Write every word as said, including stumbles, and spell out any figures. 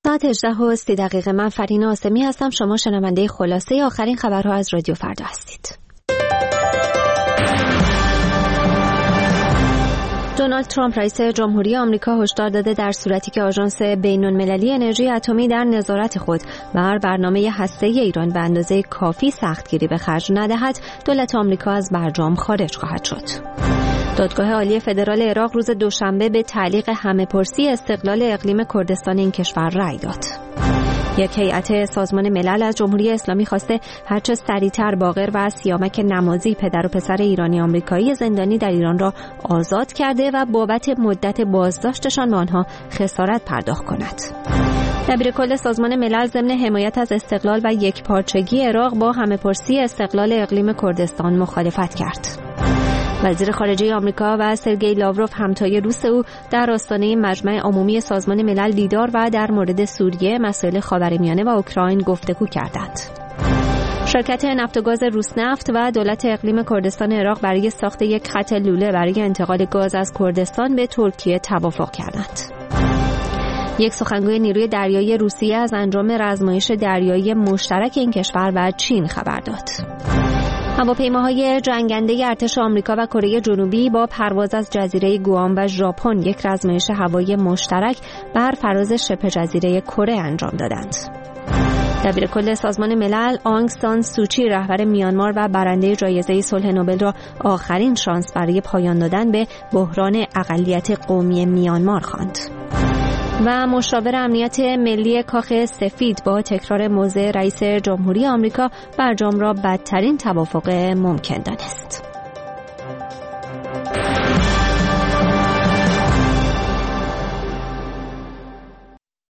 ساعت هجده و سی دقیقه. من فرینا آسمی هستم. شما شنونده خلاصه آخرین خبرها از رادیو فردا هستید. دونالد ترامپ رئیس جمهوری آمریکا هشدار داده در صورتی که آژانس بین‌المللی انرژی اتمی در نظارت خود بر برنامه هسته‌ای ایران به اندازه کافی سختگیری به خرج ندهد، دولت آمریکا از برجام خارج خواهد شد. دادگاه عالی فدرال عراق روز دوشنبه به تعلیق همه‌پرسی استقلال اقلیم کردستان این کشور رأی داد. یک هیئت سازمان ملل از جمهوری اسلامی خواسته هرچه سریعتر باقر و سیامک نمازی پدر و پسر ایرانی آمریکایی زندانی در ایران را آزاد کرده و بابت مدت بازداشتشان به آنها خسارت پرداخت کند. دبیر کل سازمان ملل ضمن حمایت از استقلال و یکپارچگی عراق با همه‌پرسی استقلال اقلیم کردستان مخالفت کرد. وزیر خارجه آمریکا و سرگئی لاوروف همتای روس او در آستانه مجمع عمومی سازمان ملل دیدار و در مورد سوریه، مسائل خاورمیانه و اوکراین گفتگو کردند. شرکت نفت و گاز روسنفت و دولت اقلیم کردستان عراق برای ساخت یک خط لوله برای انتقال گاز از کردستان به ترکیه توافق کردند. یک سخنگوی نیروی دریایی روسیه از انجام رزمایش دریایی مشترک این کشور و چین خبر داد. هواپیماهای جنگنده ارتش آمریکا و کره جنوبی با پرواز از جزیره گوام و ژاپن یک رزمایش هوایی مشترک بر فراز شبه جزیره کره انجام دادند. دبیر کل سازمان ملل آنگ سان سوچی رهبر میانمار و برنده جایزه صلح نوبل را آخرین شانس برای پایان دادن به بحران اقلیت قومی میانمار خواند. و مشاور امنیت ملی کاخ سفید با تکرار موضع رئیس جمهوری آمریکا برجام را بدترین توافق ممکن دانست.